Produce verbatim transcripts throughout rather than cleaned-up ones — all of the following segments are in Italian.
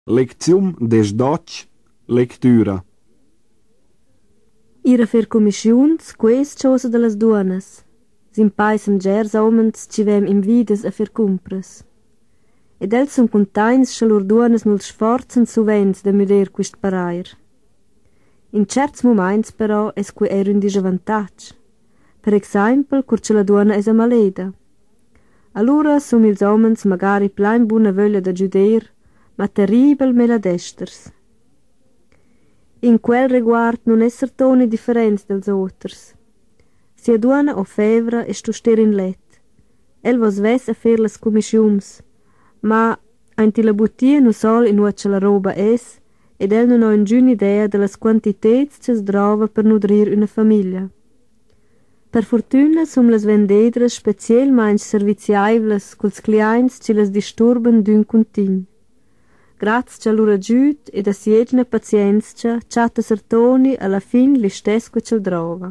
Leczium des Dutch, lectura. Ira fer commissions, quest chose de las duonas. Sin pais am gers omens ci vem invides a fer cumpras. Ed els sun contains che lur duonas nul sforzan suvents de muder quist parair. In certs moments però es que er un disavantatg. Per exempel, cur che la duona es a maleda. Allura sum ils omens magari plain buna vöglia da giuder, ma terribel meladesters. In quel riguard non esser toni differents dels oters. Sia duona o fevra es tu ster in let. El vos ves a fer las commissions, ma ainti la buttia nu sol in uaccia la roba es, ed el non ha ingün idea de las quantitets che sdrova per nudrir una famiglia. Per fortuna sum las vendedras specielmein serviziaivlas culs clients ci las disturban d'un contign. Grazie a loro aiut e da siedna pazienza, chatta sertoni alla fin li stess que cel drova.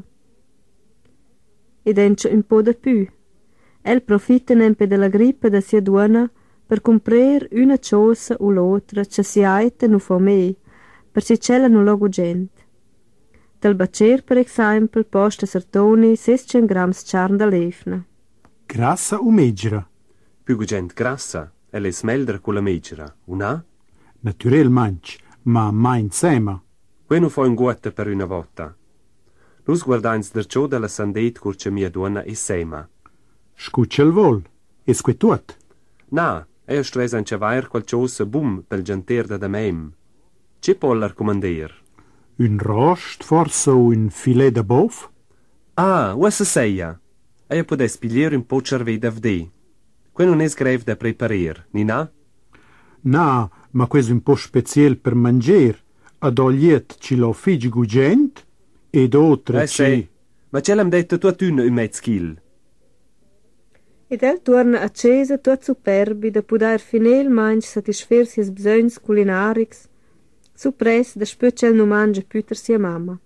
Ed encha un po' da più. El profitta nempe della grippa da sia duona per comprer una cosa o l'altra che si aita nu fa me, per si cella nu logo gent. Del bacer, per esempio, posta sertoni sescen grams charn da lefna. Grassa o megira? Più gent grassa, e le smeldra con la megira, una? Naturalmente, ma mai insieme. Que nu fa un guata per una volta. Nus guardains der ciò della sandet curce mia duona e sema. Scuccia il vol, es que tuot? Na, e stres an cevair qualcosa bum pel genter da mem. Ce può l'arcomandir? Un rost, forse un filet de bof? Ah, uessa seia. E podes piglier un po' cervei da vde. Que non es grev da preparir, ni na? Na, ma questo un po' special per mangiare, ad oliet ci lo figi gugent, ed oltre Eh ci... sì, ma ce l'am detto tu un un mezz chil. Ed el torna accesa tuot superbi da poder finel manch satisfer sies bsögns culinarics, suppress da spö cel nu mangia püter sia mamma.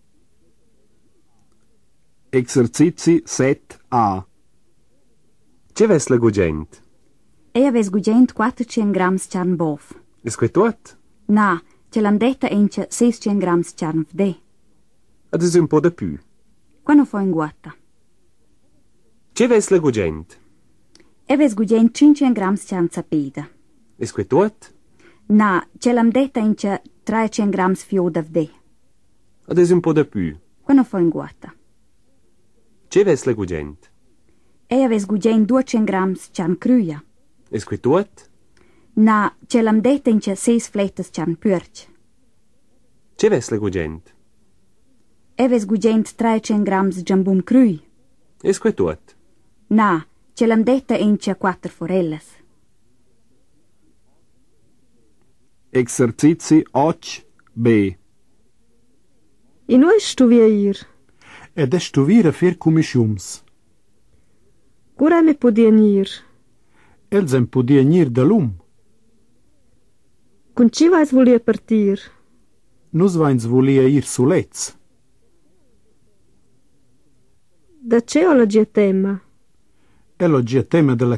Exercizi set A. Ce ves la gugent? E aves gugent quattrocent grams charn bof. Es que tuot? Na, ce l'am detta ence seiscent grams charn vde. Ad es un po' da più. Quando fa in guata. Ce ves la gugent? E aves gugent cincent grams charn sapeda. Es que tuot? Na, ce l'am detta ence trecent grams fioda vde. Ad es un po' da più. Quando fa in guata. Ce ves la gugent? E aves gugent duecent grams charn cruia. Es que tuot? Na, ce l'am detta ence seis fletas charn pürch. Ce ves la gugent? E aves gugent trecent grams jambum crui. Es que tuot? Na, ce l'am detta ence quattro forellas. Exercizi och B. In oi stuvia ir. Ed è stuvire fer commissions. Cura me podien ir. Els en podia nir da lum. Con ci vais volia partir? Nus vains volia ir sulets. Da ce o la gia tema? E lo gia tema della